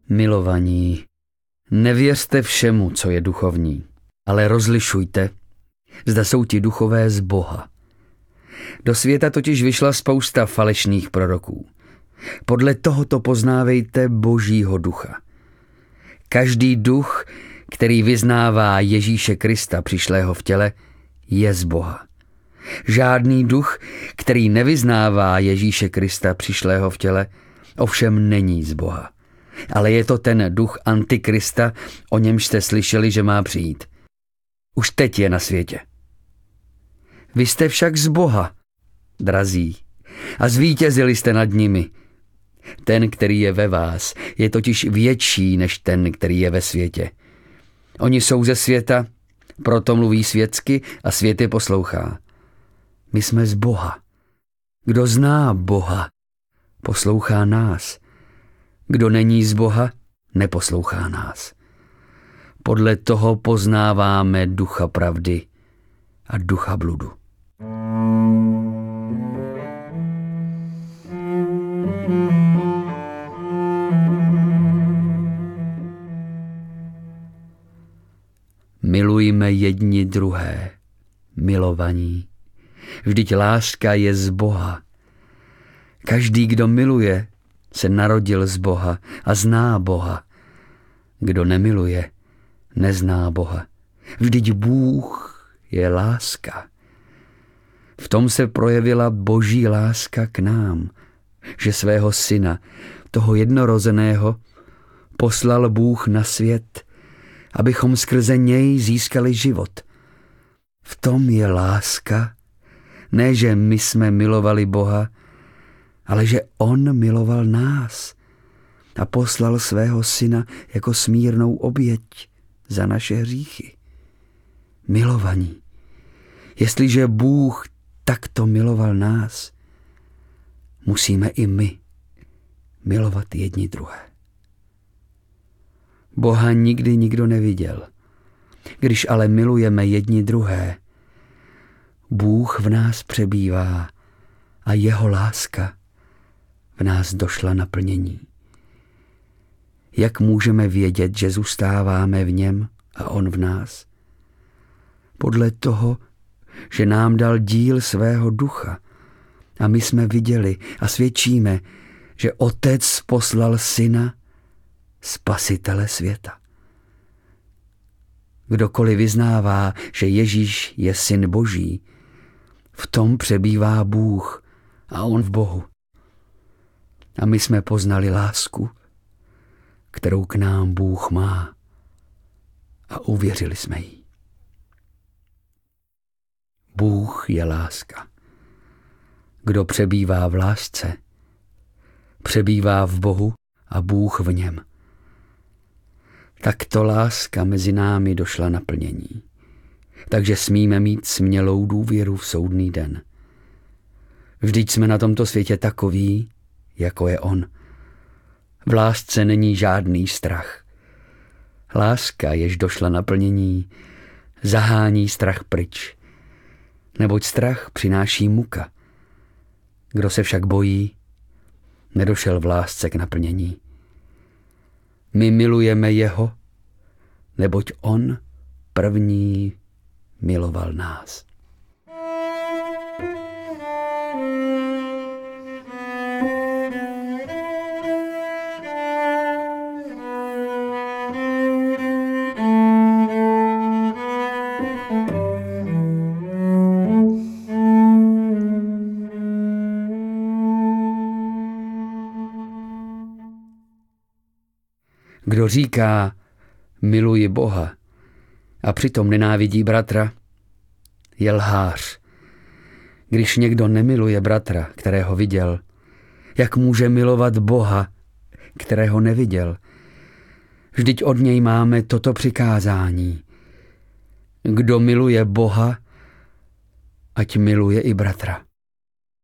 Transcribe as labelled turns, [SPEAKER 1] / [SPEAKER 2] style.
[SPEAKER 1] Milovaní, nevěřte všemu, co je duchovní, ale rozlišujte, zda jsou ti duchové z Boha. Do světa totiž vyšla spousta falešných proroků. Podle tohoto poznávejte Božího ducha. Každý duch, který vyznává Ježíše Krista přišlého v těle, je z Boha. Žádný duch, který nevyznává Ježíše Krista přišlého v těle, ovšem není z Boha. Ale je to ten duch Antikrista, o němž jste slyšeli, že má přijít. Už teď je na světě. Vy jste však z Boha, drazí, a zvítězili jste nad nimi. Ten, který je ve vás, je totiž větší než ten, který je ve světě. Oni jsou ze světa, proto mluví světsky a svět je poslouchá. My jsme z Boha. Kdo zná Boha, poslouchá nás. Kdo není z Boha, neposlouchá nás. Podle toho poznáváme ducha pravdy a ducha bludu. Milujme jedni druhé, milovaní. Vždyť láska je z Boha. Každý, kdo miluje, se narodil z Boha a zná Boha. Kdo nemiluje, nezná Boha. Vždyť Bůh je láska. V tom se projevila Boží láska k nám, že svého syna, toho jednorozeného, poslal Bůh na svět, abychom skrze něj získali život. V tom je láska, ne že my jsme milovali Boha, ale že on miloval nás a poslal svého syna jako smírnou oběť za naše hříchy. Milovaní, jestliže Bůh takto miloval nás, musíme i my milovat jedni druhé. Boha nikdy nikdo neviděl. Když ale milujeme jedni druhé, Bůh v nás přebývá a jeho láska v nás došla naplnění. Jak můžeme vědět, že zůstáváme v něm a on v nás? Podle toho, že nám dal díl svého ducha a my jsme viděli a svědčíme, že Otec poslal syna, Spasitele světa. Kdokoliv vyznává, že Ježíš je syn Boží, v tom přebývá Bůh a on v Bohu. A my jsme poznali lásku, kterou k nám Bůh má, a uvěřili jsme jí. Bůh je láska. Kdo přebývá v lásce, přebývá v Bohu a Bůh v něm. Takto láska mezi námi došla naplnění. Takže smíme mít smělou důvěru v soudný den. Vždyť jsme na tomto světě takoví, jako je on. V lásce není žádný strach. Láska, jež došla naplnění, zahání strach pryč. Neboť strach přináší muka. Kdo se však bojí, nedošel v lásce k naplnění. My milujeme jeho, neboť on první miloval nás. Kdo říká, miluji Boha, a přitom nenávidí bratra, je lhář. Když někdo nemiluje bratra, kterého viděl, jak může milovat Boha, kterého neviděl? Vždyť od něj máme toto přikázání. Kdo miluje Boha, ať miluje i bratra.